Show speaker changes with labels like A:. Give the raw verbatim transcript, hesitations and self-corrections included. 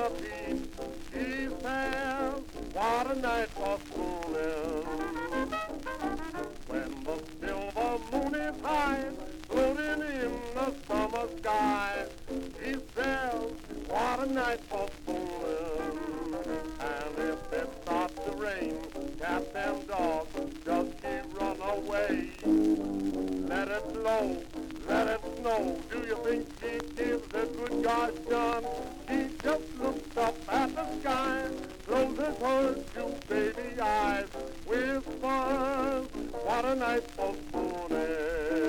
A: her feet. She says, what a night for fooling. When the silver moon is high, floating in the summer sky, she says, what a night for fooling. And if it starts to rain, tap them dogs, just keep run away. Let it blow, let it snow. Do you think she gives a good gosh done? She just looks up at the sky, closes her two baby eyes, whispers, what a night for fooling.